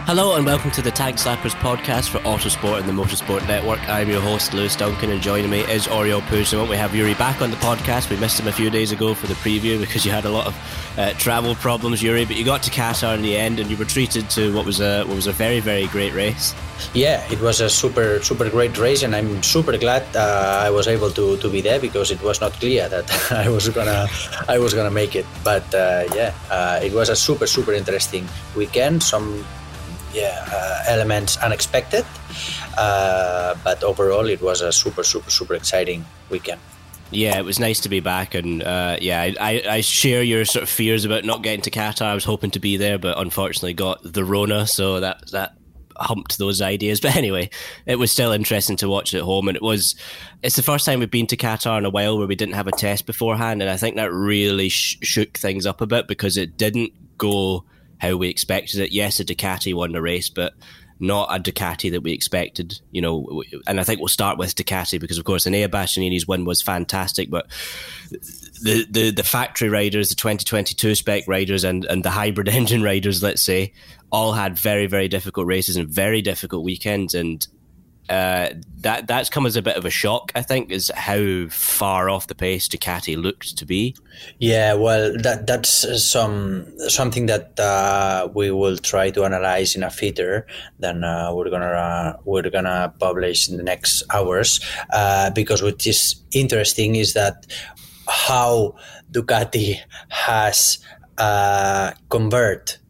Hello and welcome to the Tag Slappers podcast for Autosport and the Motorsport Network. I'm your host, Lewis Duncan, and joining me is Oriol Puigdemont. We have Yuri back on the podcast. We missed him a few days ago for the preview because you had a lot of travel problems, Yuri, but you got to Qatar in the end and you were treated to what was a very, very great race. Yeah, it was a super great race, and I'm super glad I was able to be there because it was not clear that I was gonna make it. But it was a super interesting weekend. Some elements unexpected, but overall it was a super exciting weekend. Yeah, it was nice to be back, and I share your sort of fears about not getting to Qatar. I was hoping to be there, but unfortunately got the Rona, so that humped those ideas. But anyway, it was still interesting to watch at home, and it's the first time we've been to Qatar in a while where we didn't have a test beforehand, and I think that really shook things up a bit because it didn't go how we expected it. Yes, a Ducati won the race, but not a Ducati that we expected, you know. And I think we'll start with Ducati because, of course, Enea Bastianini's win was fantastic, but the factory riders, the 2022 spec riders, and the hybrid engine riders, let's say, all had very, very difficult races and very difficult weekends, and that's come as a bit of a shock, I think, is how far off the pace Ducati looked to be. Yeah, well, that's something that we will try to analyze in a feature. Then we're gonna publish in the next hours. Because what is interesting is that how Ducati has convert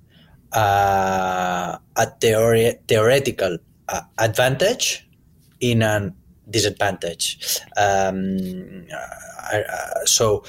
a theoretical advantage in a disadvantage. So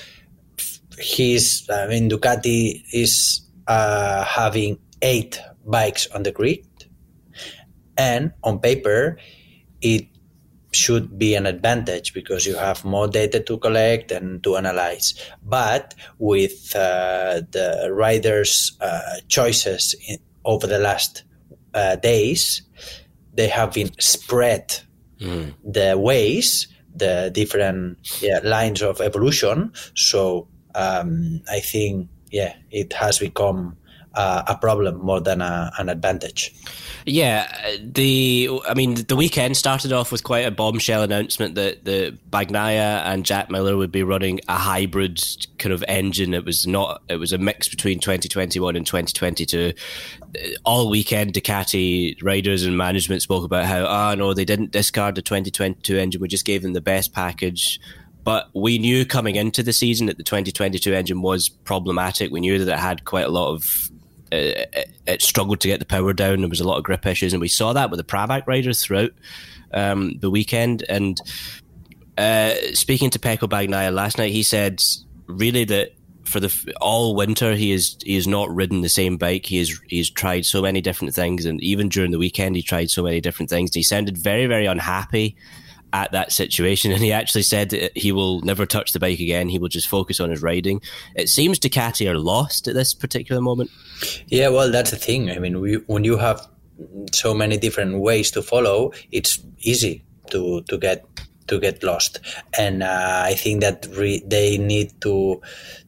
Ducati is having 8 bikes on the grid, and on paper it should be an advantage because you have more data to collect and to analyze. But with the riders' choices over the last days, they have been spread the ways, the different lines of evolution. So I think, it has become a problem more than an advantage. Yeah, the weekend started off with quite a bombshell announcement that the Bagnaia and Jack Miller would be running a hybrid kind of engine. It was a mix between 2021 and 2022. All weekend, Ducati riders and management spoke about how, no, they didn't discard the 2022 engine. We just gave them the best package. But we knew coming into the season that the 2022 engine was problematic. We knew that it had quite a lot of it struggled to get the power down. There was a lot of grip issues, and we saw that with the Pramac riders throughout the weekend. And speaking to Pecco Bagnaia last night, he said really that for all winter he has not ridden the same bike. He's tried so many different things, and even during the weekend he tried so many different things. He sounded very, very unhappy at that situation, and he actually said that he will never touch the bike again. He will just focus on his riding. It seems Ducati are lost at this particular moment. Yeah, well, that's the thing. I mean, when you have so many different ways to follow, it's easy to get lost. And I think that they need to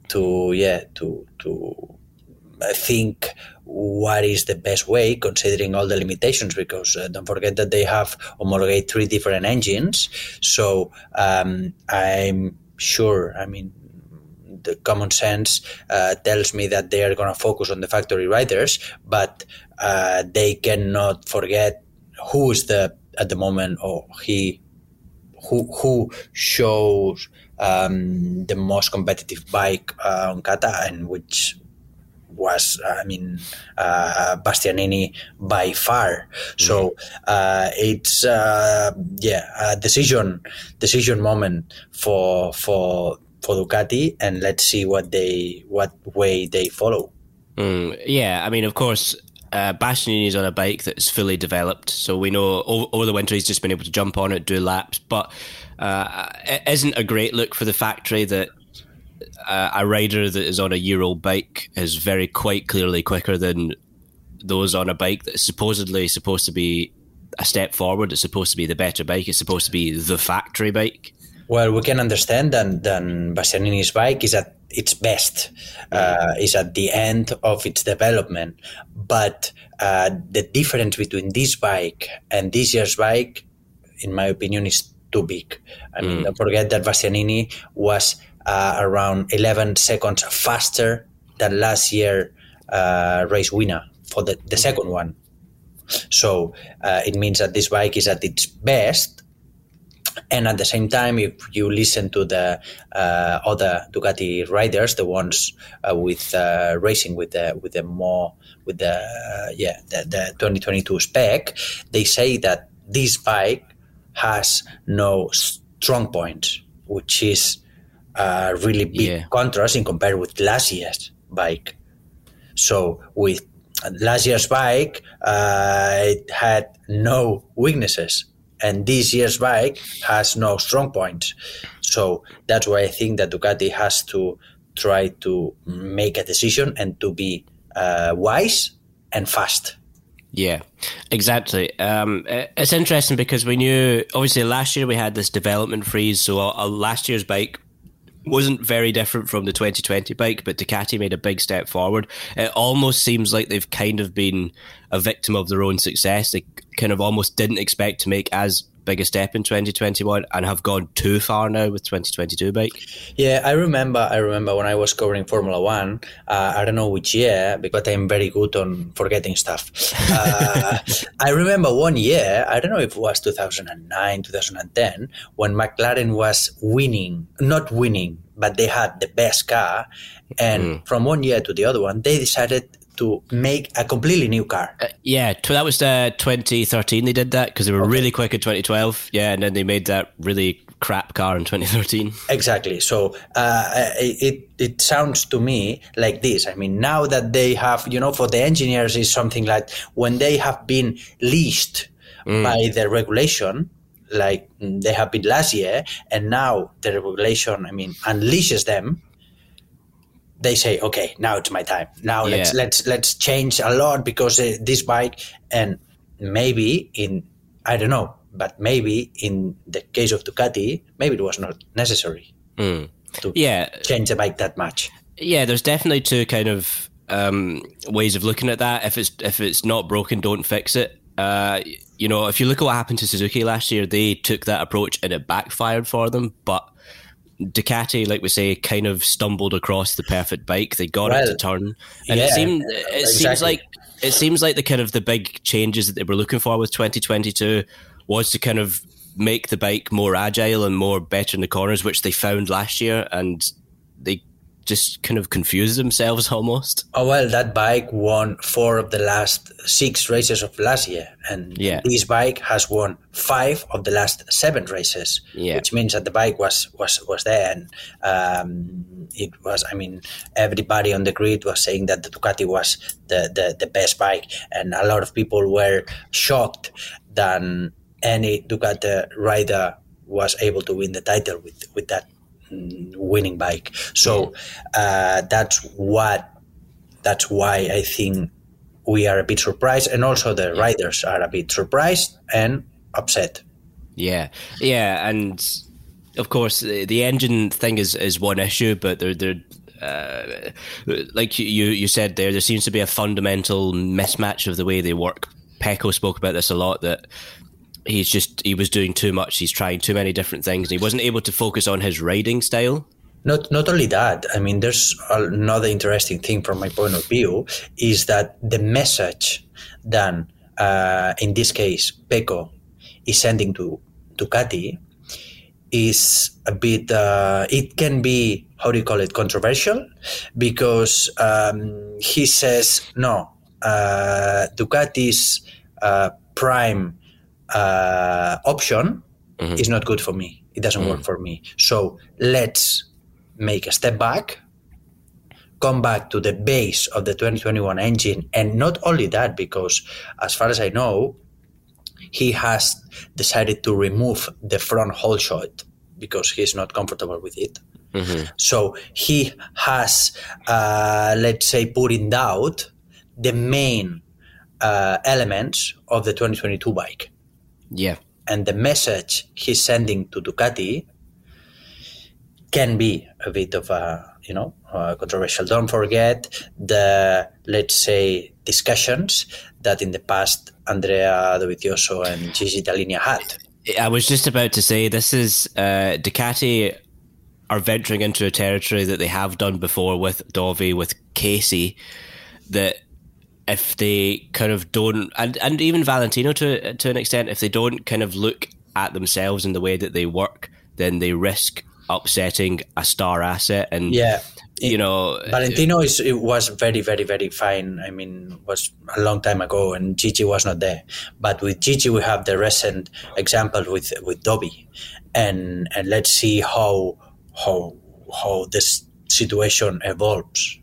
think what is the best way considering all the limitations, because don't forget that they have homologate 3 different engines. So I'm sure, the common sense tells me that they are going to focus on the factory riders, but they cannot forget who is at the moment, or who shows the most competitive bike on Qatar, and which was Bastianini by far. So it's a decision moment for Ducati, and let's see what way they follow. Of course, Bastianini is on a bike that's fully developed, so we know over the winter he's just been able to jump on it, do laps, but it isn't a great look for the factory that a rider that is on a year-old bike is quite clearly quicker than those on a bike that's supposedly supposed to be a step forward. It's supposed to be the better bike. It's supposed to be the factory bike. Well, we can understand that Bastianini's bike is at its best, is at the end of its development. But the difference between this bike and this year's bike, in my opinion, is too big. I mean, don't forget that Bastianini was around 11 seconds faster than last year race winner for the second one. So it means that this bike is at its best. And at the same time, if you listen to the other Ducati riders, the ones with racing with the 2022 spec, they say that this bike has no strong points, which is a really big contrast in compared with last year's bike. So with last year's bike, it had no weaknesses, and this year's bike has no strong points. So that's why I think that Ducati has to try to make a decision and to be wise and fast. Yeah, exactly. It's interesting because we knew, obviously last year we had this development freeze, so last year's bike wasn't very different from the 2020 bike, but Ducati made a big step forward. It almost seems like they've kind of been a victim of their own success. They kind of almost didn't expect to make as big a step in 2021 and have gone too far now with 2022 bike. Yeah, I remember when I was covering Formula One, I don't know which year, but I'm very good on forgetting stuff. I remember one year, I don't know if it was 2009, 2010, when McLaren was not winning, but they had the best car. And from one year to the other one, they decided to make a completely new car. That was 2013 they did that, because they were really quick in 2012. Yeah, and then they made that really crap car in 2013. Exactly. So it sounds to me like this. I mean, now that they have, for the engineers is something like when they have been leased by the regulation, like they have been last year, and now the regulation, unleashes them. They say, okay, now it's my time. Now let's change a lot because this bike, and maybe maybe in the case of Ducati, maybe it was not necessary to change the bike that much. Yeah, there's definitely two kind of ways of looking at that. If it's not broken, don't fix it. If you look at what happened to Suzuki last year, they took that approach and it backfired for them, but Ducati, like we say, kind of stumbled across the perfect bike. They got it to turn, and it seems like the kind of the big changes that they were looking for with 2022 was to kind of make the bike more agile and more better in the corners, which they found last year, and they just kind of confused themselves almost. Oh, well, that bike won 4 of the last 6 races of last year, and this bike has won 5 of the last 7 races, which means that the bike was there, and it was, everybody on the grid was saying that the Ducati was the best bike, and a lot of people were shocked that any Ducati rider was able to win the title with that winning bike. So that's why I think we are a bit surprised, and also the riders are a bit surprised and upset. Yeah, and of course the engine thing is one issue, but they're like you said there seems to be a fundamental mismatch of the way they work. Pecco spoke about this a lot, that he was doing too much. He's trying too many different things, and he wasn't able to focus on his riding style. Not only that, there's another interesting thing from my point of view, is that the message that, in this case, Pecco is sending to Ducati is a bit, it can be, controversial, because he says, no, Ducati's prime option is not good for me. It doesn't work for me. So let's make a step back, come back to the base of the 2021 engine. And not only that, because as far as I know, he has decided to remove the front hole shot because he's not comfortable with it. So he has, let's say, put in doubt the main elements of the 2022 bike. Yeah. And the message he's sending to Ducati can be a bit of a controversial. Don't forget the, let's say, discussions that in the past Andrea Dovizioso and Gigi Dall'Igna had. I was just about to say, this is Ducati are venturing into a territory that they have done before with Dovi, with Casey, that if they kind of don't, and even Valentino to an extent, if they don't kind of look at themselves in the way that they work, then they risk upsetting a star asset. And Valentino was very, very, very fine. I mean, was a long time ago, and Gigi was not there. But with Gigi, we have the recent example with Dovi, and let's see how this situation evolves.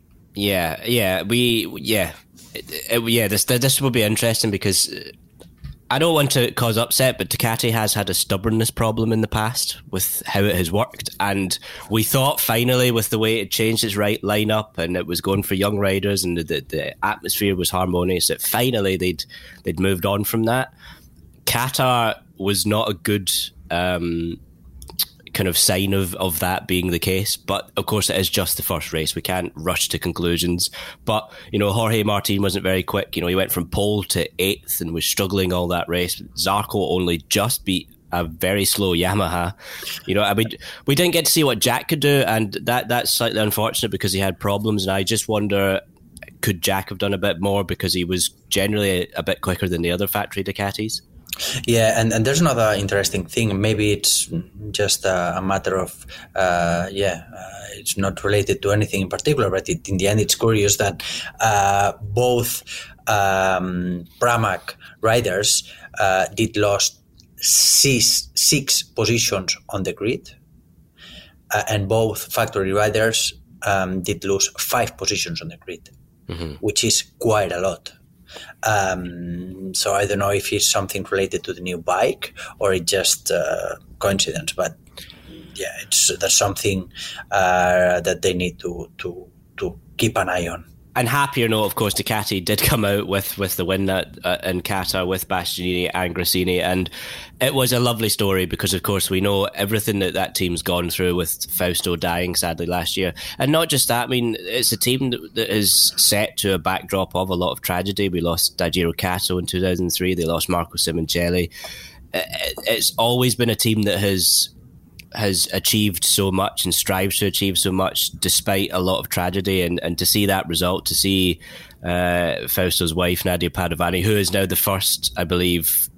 This will be interesting, because I don't want to cause upset, but Ducati has had a stubbornness problem in the past with how it has worked, and we thought finally, with the way it changed its right lineup and it was going for young riders and the atmosphere was harmonious, that finally they'd moved on from that. Qatar was not a good kind of sign of that being the case, but of course it is just the first race. We can't rush to conclusions. But Jorge Martin wasn't very quick. He went from pole to 8th and was struggling all that race. Zarco only just beat a very slow Yamaha. We didn't get to see what Jack could do, and that's slightly unfortunate because he had problems. And I just wonder, could Jack have done a bit more, because he was generally a bit quicker than the other factory Ducatis? Yeah, and there's another interesting thing. Maybe it's just a matter of, it's not related to anything in particular, but in the end, it's curious that both Pramac riders did lost six positions on the grid, and both factory riders did lose 5 positions on the grid, which is quite a lot. So I don't know if it's something related to the new bike or it's just coincidence, but yeah, that's something that they need to keep an eye on. And happier note, of course, Ducati did come out with the win in Qatar with Bastianini and Gresini, and it was a lovely story because, of course, we know everything that team's gone through with Fausto dying sadly last year. And not just that, I mean, it's a team that is set to a backdrop of a lot of tragedy. We lost Daigiro Kato in 2003, they lost Marco Simoncelli. It's always been a team that has achieved so much and strives to achieve so much despite a lot of tragedy, and to see that result, to see Fausto's wife Nadia Padovani, who is now the first, I believe,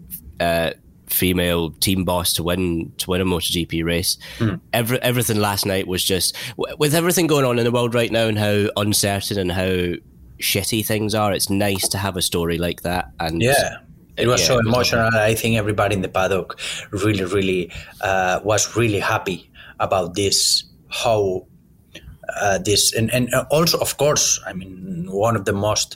female team boss to win a MotoGP race. Everything last night was just, with everything going on in the world right now and how uncertain and how shitty things are, it's nice to have a story like that. And it was so emotional. I think everybody in the paddock really, really was really happy about this. How this and also, of course, I mean, one of the most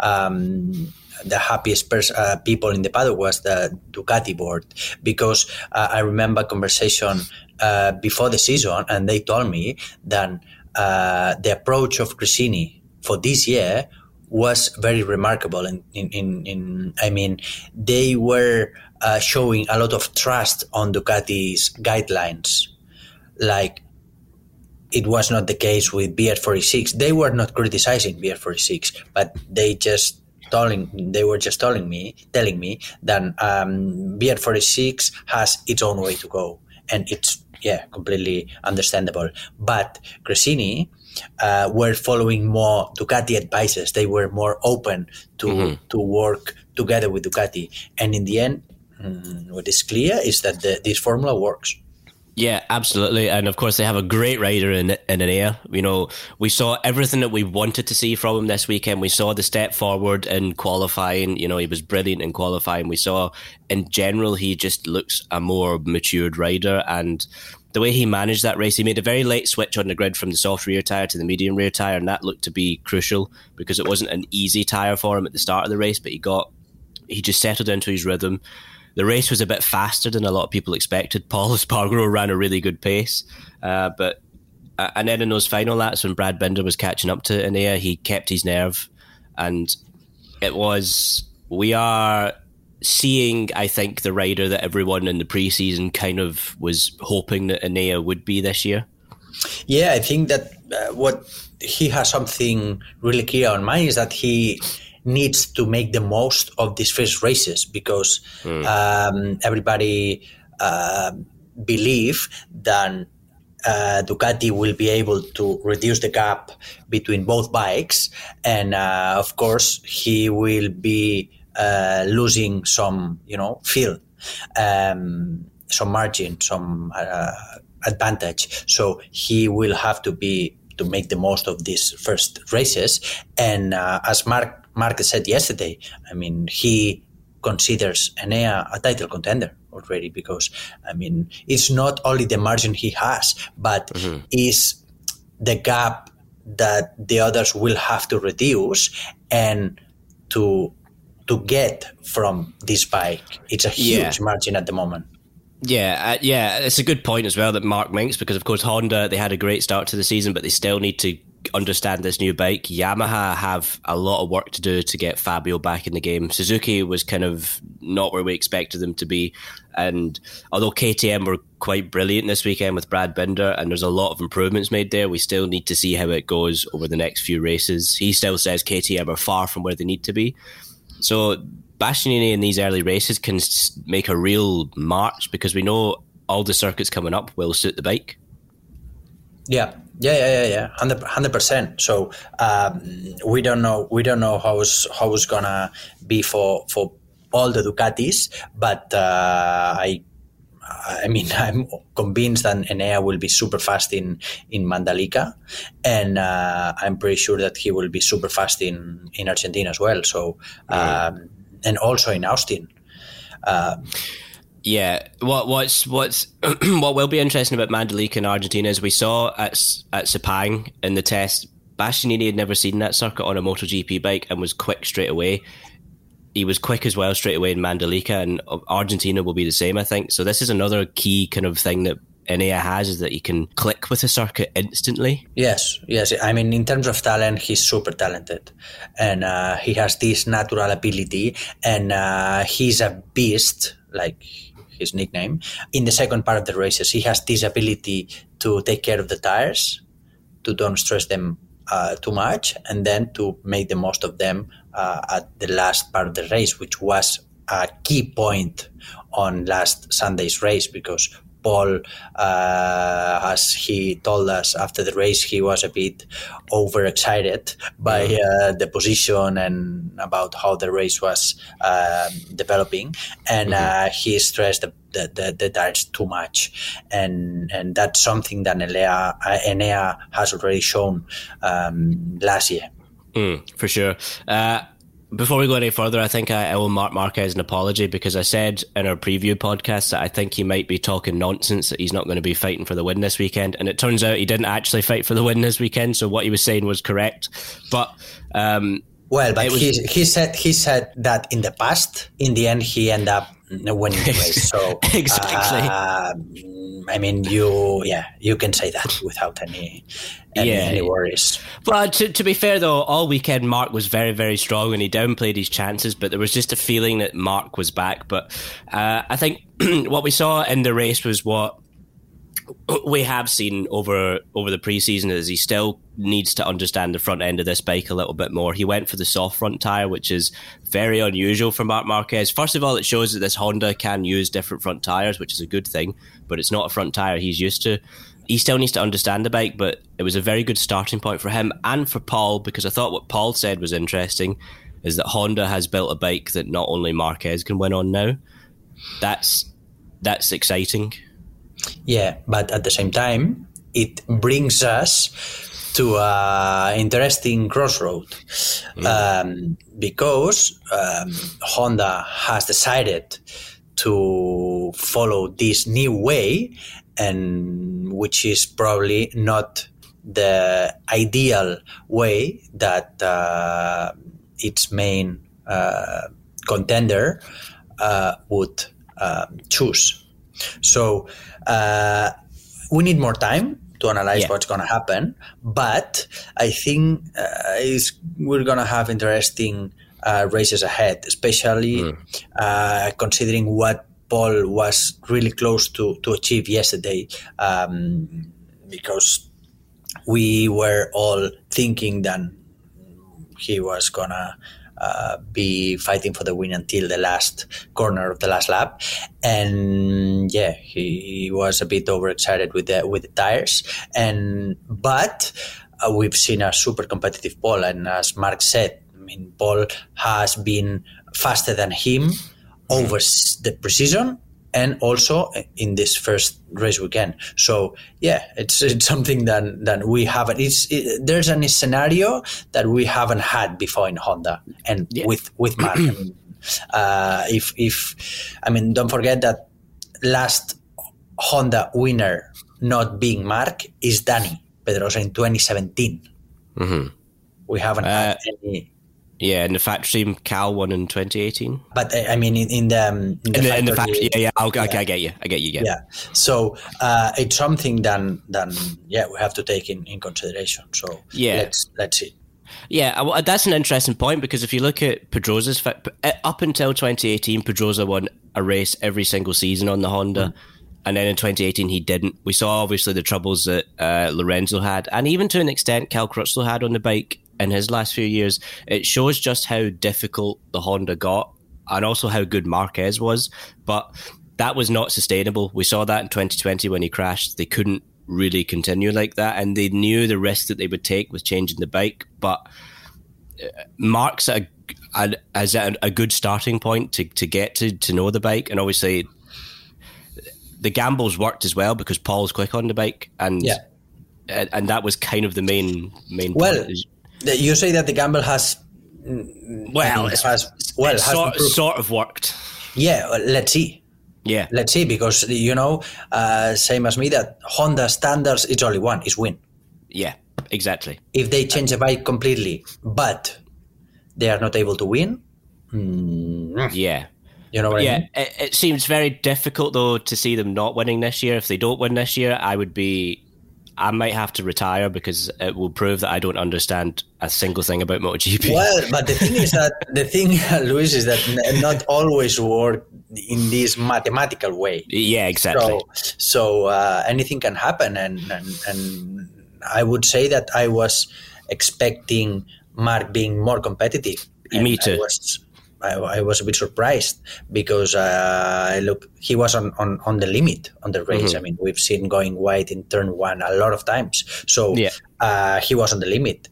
the happiest people in the paddock was the Ducati board, because I remember a conversation before the season, and they told me that the approach of Gresini for this year was very remarkable. I mean, they were showing a lot of trust on Ducati's guidelines. Like, it was not the case with BR46. They were not criticizing BR46, but they were just telling me that BR46 has its own way to go, and it's completely understandable. But Gresini were following more Ducati advices. They were more open to work together with Ducati, and in the end, what is clear is that this formula works. Yeah, absolutely. And of course, they have a great rider in Enea. You know, we saw everything that we wanted to see from him this weekend. We saw the step forward in qualifying. You know, he was brilliant in qualifying. We saw, in general, he just looks a more matured rider. And the way he managed that race, he made a very late switch on the grid from the soft rear tyre to the medium rear tyre. And that looked to be crucial because it wasn't an easy tyre for him at the start of the race, but he just settled into his rhythm. The race was a bit faster than a lot of people expected. Paul Espargaro ran a really good pace. And then in those final laps, when Brad Binder was catching up to Enea, he kept his nerve. And we are seeing, I think, the rider that everyone in the preseason kind of was hoping that Enea would be this year. Yeah, I think that what he has something really clear on mind is that he needs to make the most of these first races because everybody believe that Ducati will be able to reduce the gap between both bikes, and of course he will be losing some, field, some margin, some advantage. So he will have to make the most of these first races. And as Mark said yesterday, I mean, he considers Enea a title contender already because, I mean, it's not only the margin he has, but is the gap that the others will have to reduce and to get from this bike. It's a huge margin at the moment. Yeah, it's a good point as well that Mark makes because, of course, Honda, they had a great start to the season, but they still need to understand this new bike. Yamaha have a lot of work to do to get Fabio back in the game. Suzuki was kind of not where we expected them to be. And although KTM were quite brilliant this weekend with Brad Binder, and there's a lot of improvements made there, we still need to see how it goes over the next few races. He still says KTM are far from where they need to be. So Bastianini in these early races can make a real march because we know all the circuits coming up will suit the bike. Yeah, 100%. So we don't know how it's gonna be for all the Ducatis, but I mean, I'm convinced that Enea will be super fast in Mandalika, and I'm pretty sure that he will be super fast in Argentina as well. So and also in Austin. Yeah, what's what will be interesting about Mandalika in Argentina is we saw at Sepang in the test, Bastianini had never seen that circuit on a MotoGP bike and was quick straight away. He was quick as well straight away in Mandalika, and Argentina will be the same, I think. So this is another key kind of thing that Enea has, is that he can click with a circuit instantly. Yes. I mean, in terms of talent, he's super talented, and he has this natural ability, and he's a beast, like his nickname. In the second part of the races, he has this ability to take care of the tires, to don't stress them too much, and then to make the most of them at the last part of the race, which was a key point on last Sunday's race, because Paul, as he told us after the race, he was a bit overexcited by the position and about how the race was developing, and he stressed the tires too much, and that's something that Enea has already shown last year. For sure. Before we go any further, I think I owe Marc Marquez an apology, because I said in our preview podcast that I think he might be talking nonsense, that he's not going to be fighting for the win this weekend. And it turns out he didn't actually fight for the win this weekend. So what he was saying was correct. But he said that in the past. In the end, he ended up winning the race. So exactly. I mean, you can say that without any worries. But to be fair, though, all weekend Mark was very, very strong, and he downplayed his chances, but there was just a feeling that Mark was back. But I think what we saw in the race was what we have seen over the preseason, is he still needs to understand the front end of this bike a little bit more. He went for the soft front tyre, which is very unusual for Marc Marquez. First of all, it shows that this Honda can use different front tyres, which is a good thing, but it's not a front tyre he's used to. He still needs to understand the bike, but it was a very good starting point for him and for Paul, because I thought what Paul said was interesting, is that Honda has built a bike that not only Marquez can win on now. That's exciting. Yeah, but at the same time, it brings us to an interesting crossroad, because Honda has decided to follow this new way, and which is probably not the ideal way that its main contender would choose. So we need more time to analyze what's going to happen, but I think we're going to have interesting races ahead, especially considering what Paul was really close to achieve yesterday, because we were all thinking that he was gonna be fighting for the win until the last corner of the last lap, and yeah, he was a bit overexcited with the tires, but we've seen a super competitive Paul, and as Mark said, I mean, Paul has been faster than him over the preseason and also in this first race weekend. So yeah, it's something that we haven't. There's a scenario that we haven't had before in Honda, and with Mark. I mean, don't forget that last Honda winner not being Mark is Dani Pedrosa in 2017. Mm-hmm. We haven't had any. Yeah, in the factory team, Cal won in 2018. But I mean, in the factory, I get you. Yeah. So it's something that we have to take in consideration. So let's see. Yeah, that's an interesting point, because if you look at Pedrosa's up until 2018, Pedrosa won a race every single season on the Honda. And then in 2018, he didn't. We saw, obviously, the troubles that Lorenzo had, and even to an extent, Cal Crutchlow had on the bike in his last few years. It shows just how difficult the Honda got, and also how good Marquez was. But that was not sustainable. We saw that in 2020 when he crashed. They couldn't really continue like that, and they knew the risk that they would take with changing the bike. But Mark's at a good starting point to get to know the bike, and obviously the gambles worked as well because Paul's quick on the bike, and that was kind of the main well, point. You say that the gamble has sort of worked. Yeah, let's see. Yeah, let's see, because same as me, that Honda standards, it's only one, is win. Yeah, exactly. If they change the bike completely, but they are not able to win, yeah. You know what I mean? It seems very difficult, though, to see them not winning this year. If they don't win this year, I might have to retire, because it will prove that I don't understand a single thing about MotoGP. Well, but the thing is Luis, is that not always work in this mathematical way. Yeah, exactly. So anything can happen, and I would say that I was expecting Mark being more competitive. Me too. I was a bit surprised, because he was on the limit on the race. Mm-hmm. I mean, we've seen going wide in turn one a lot of times. So he was on the limit,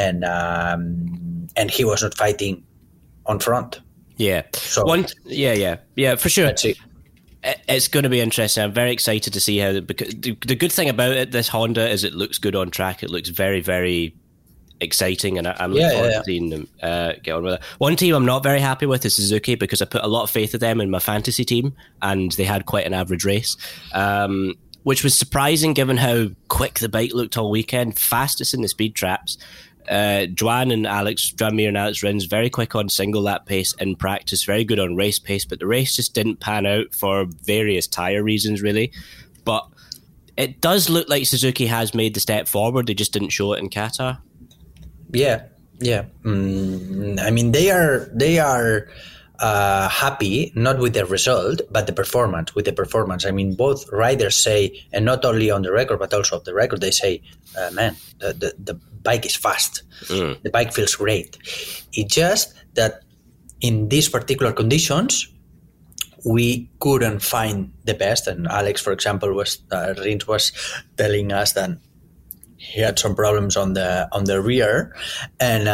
and he was not fighting on front. Yeah. So for sure. Let's see. It's going to be interesting. I'm very excited to see how, because the good thing about it, this Honda, is it looks good on track. It looks very, very exciting, and I'm looking forward to seeing them get on with it. One team I'm not very happy with is Suzuki, because I put a lot of faith in them in my fantasy team, and they had quite an average race, which was surprising given how quick the bike looked all weekend. Fastest in the speed traps. Joan Mir and Alex Rins very quick on single lap pace in practice, very good on race pace, but the race just didn't pan out for various tyre reasons, really. But it does look like Suzuki has made the step forward. They just didn't show it in Qatar. Yeah. I mean, they are happy not with the result, but the performance. With the performance, I mean, both riders say, and not only on the record but also off the record, they say, "Man, the bike is fast. The bike feels great." It's just that in these particular conditions, we couldn't find the best. And Alex, for example, Rins was telling us that he had some problems on the rear, and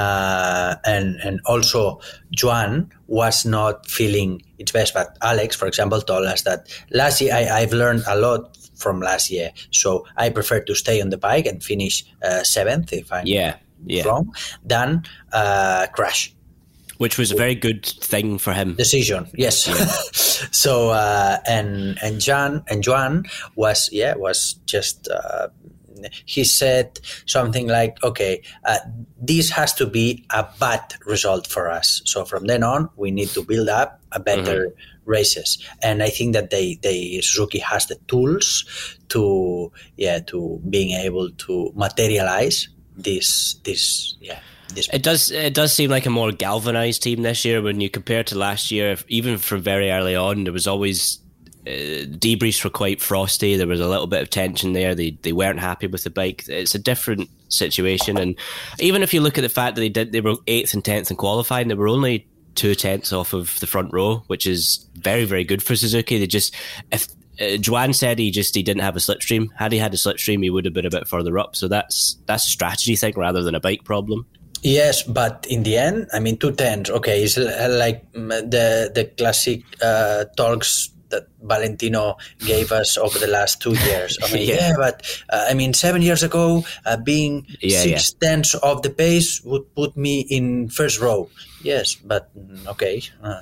also Joan was not feeling its best. But Alex, for example, told us that last year I've learned a lot from last year, so I prefer to stay on the bike and finish seventh, if I'm wrong, than crash. Which was a very good thing for him. Decision, yes. Yeah. So and Joan was just. He said something like, "Okay, this has to be a bad result for us. So from then on, we need to build up a better races." And I think that Suzuki has the tools to being able to materialize this. It does seem like a more galvanized team this year when you compare to last year. Even from very early on, there was always debriefs were quite frosty. There was a little bit of tension there. They weren't happy with the bike. It's a different situation, and even if you look at the fact that they were 8th and 10th in qualifying, they were only 2/10 off of the front row, which is very, very good for Suzuki. They just, if Joan said he didn't have a slipstream. Had he had a slipstream, he would have been a bit further up. So that's a strategy thing rather than a bike problem. Yes, but in the end, I mean, 2/10, okay, it's like the classic talks that Valentino gave us over the last 2 years. I mean, but I mean, 7 years ago, being 6/10 of the pace would put me in first row. Yes, but okay,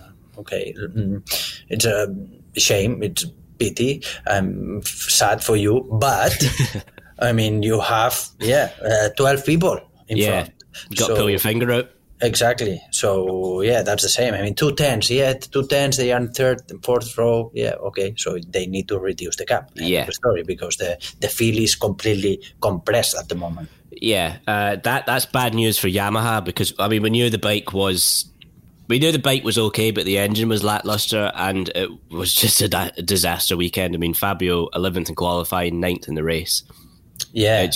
it's a shame. It's pity. I'm sad for you, but I mean, you have 12 people in front. You got to pull your finger out. Exactly. So, that's the same. I mean, 2/10s. 2/10s, they are in 3rd and 4th row. Yeah, okay. So they need to reduce the gap. The story, because the field is completely compressed at the moment. Yeah, that's bad news for Yamaha, because, I mean, we knew the bike was okay, but the engine was lackluster, and it was just a disaster weekend. I mean, Fabio 11th in qualifying, 9th in the race. Yeah.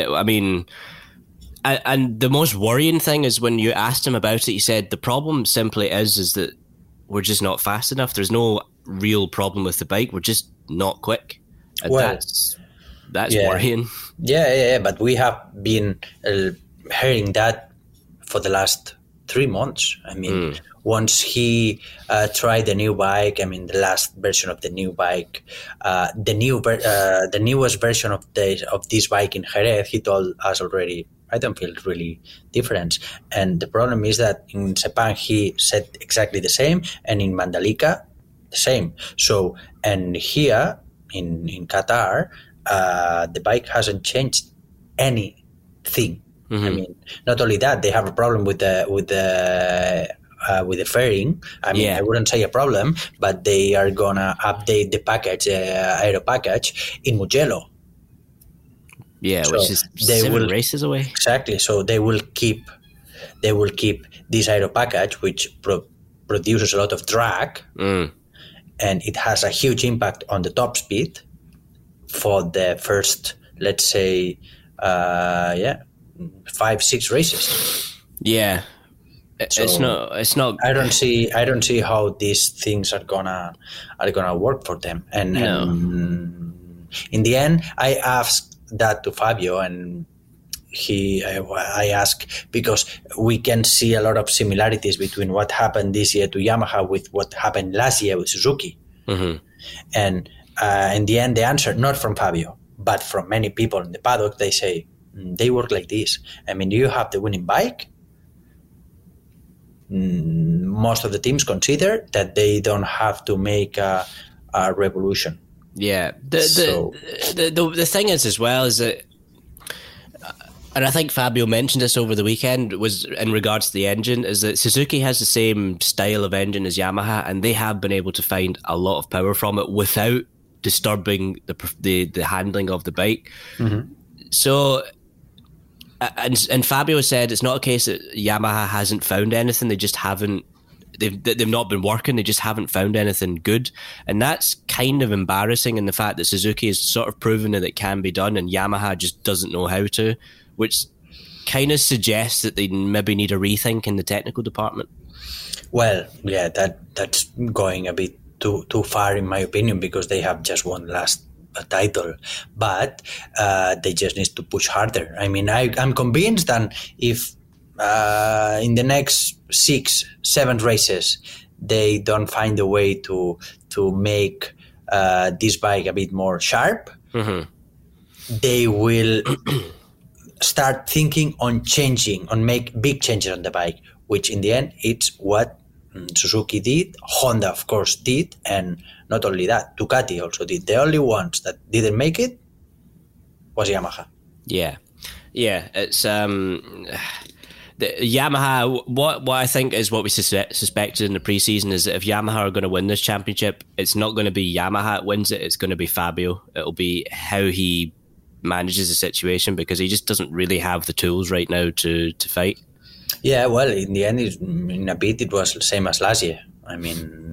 And the most worrying thing is when you asked him about it, he said the problem simply is that we're just not fast enough. There's no real problem with the bike. We're just not quick. And that's worrying. Yeah, but we have been hearing that for the last 3 months. I mean, once he tried the new bike, I mean, the last version of the new bike, the newest version of this bike in Jerez, he told us already, I don't feel really difference. And the problem is that in Sepang, he said exactly the same, and in Mandalika, the same. So, and here in Qatar, the bike hasn't changed anything. Mm-hmm. I mean, not only that, they have a problem with the fairing. I mean, I wouldn't say a problem, but they are gonna update the package, aero package in Mugello. Yeah, so which is 7 races away. Exactly. So they will keep this aero package, which produces a lot of drag, and it has a huge impact on the top speed for the first, let's say, 5-6 races. Yeah, so it's not. I don't see how these things are gonna work for them. And in the end, I asked that to Fabio, and I asked because we can see a lot of similarities between what happened this year to Yamaha with what happened last year with Suzuki. Mm-hmm. And in the end, the answer, not from Fabio, but from many people in the paddock, they say, they work like this. I mean, you have the winning bike. Most of the teams consider that they don't have to make a revolution. Yeah, the thing is as well is that, and I think Fabio mentioned this over the weekend, was in regards to the engine, is that Suzuki has the same style of engine as Yamaha, and they have been able to find a lot of power from it without disturbing the handling of the bike. Mm-hmm. So, and Fabio said it's not a case that Yamaha hasn't found anything; they just haven't. They've not been working. They just haven't found anything good, and that's kind of embarrassing. In the fact that Suzuki has sort of proven that it can be done, and Yamaha just doesn't know how to, which kind of suggests that they maybe need a rethink in the technical department. Well, yeah, that's going a bit too far in my opinion, because they have just won last title, but they just need to push harder. I mean, I'm convinced that if in the next 6-7 races they don't find a way to make this bike a bit more sharp, mm-hmm. they will start thinking on make big changes on the bike, which in the end it's what Suzuki did, Honda of course did, and not only that, Ducati also did. The only ones that didn't make it was Yamaha. Yeah, it's the Yamaha, what I think is what we suspected in the preseason is that if Yamaha are going to win this championship, it's not going to be Yamaha that wins it, it's going to be Fabio. It'll be how he manages the situation, because he just doesn't really have the tools right now to fight. Yeah, well, in the end, in a bit, it was the same as last year. I mean,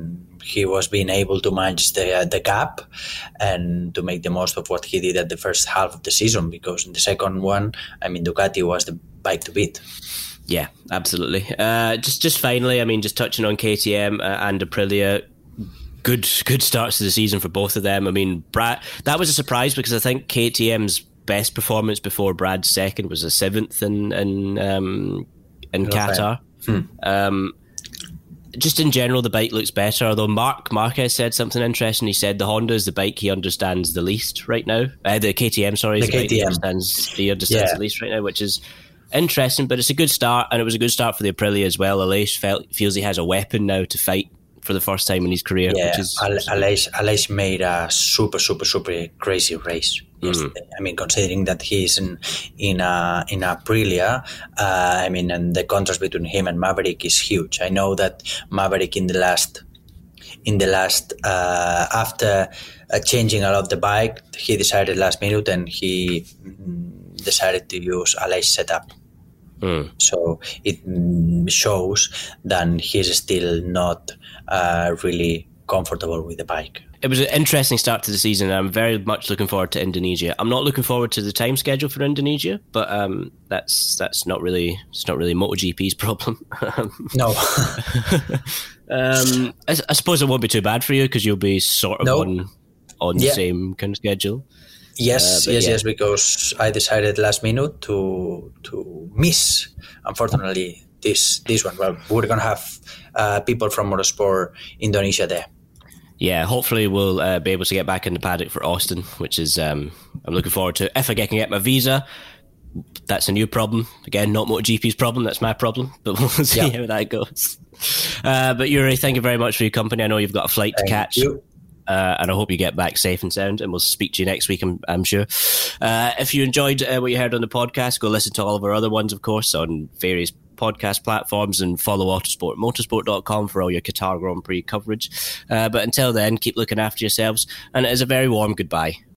he was being able to manage the gap and to make the most of what he did at the first half of the season, because in the second one, I mean, Ducati was the bike to beat. Yeah, absolutely. Just finally, I mean, just touching on KTM and Aprilia, good starts to the season for both of them. I mean, Brad, that was a surprise because I think KTM's best performance before Brad's second was a 7th in Qatar. Just in general, the bike looks better, although Marquez said something interesting. He said the Honda is the bike he understands the least right now. The KTM, sorry, is the bike he understands the least right now, which is interesting, but it's a good start, and it was a good start for the Aprilia as well. Aleix feels he has a weapon now to fight for the first time in his career. Yeah, which is Aleix made a super crazy race yesterday. I mean, considering that he's in Aprilia, I mean, and the contrast between him and Maverick is huge. I know that Maverick in the last after changing a lot of the bike, he decided last minute, and he decided to use Aleix setup. So it shows that he's still not really comfortable with the bike. It was an interesting start to the season, and I'm very much looking forward to Indonesia. I'm not looking forward to the time schedule for Indonesia, but that's not really MotoGP's problem. No. I suppose it won't be too bad for you because you'll be sort of on the same kind of schedule. Yes, because I decided last minute to miss, unfortunately, this one. Well, we're going to have people from Motorsport Indonesia there. Yeah, hopefully we'll be able to get back in the paddock for Austin, which is I'm looking forward to. If I can get my visa, that's a new problem. Again, not MotoGP's problem, that's my problem, but we'll see how that goes. But Yuri, thank you very much for your company. I know you've got a flight to catch. You. And I hope you get back safe and sound, and we'll speak to you next week, I'm sure. If you enjoyed what you heard on the podcast, go listen to all of our other ones, of course, on various podcast platforms, and follow Autosport, motorsport.com for all your Qatar Grand Prix coverage. But until then, keep looking after yourselves, and it is a very warm goodbye.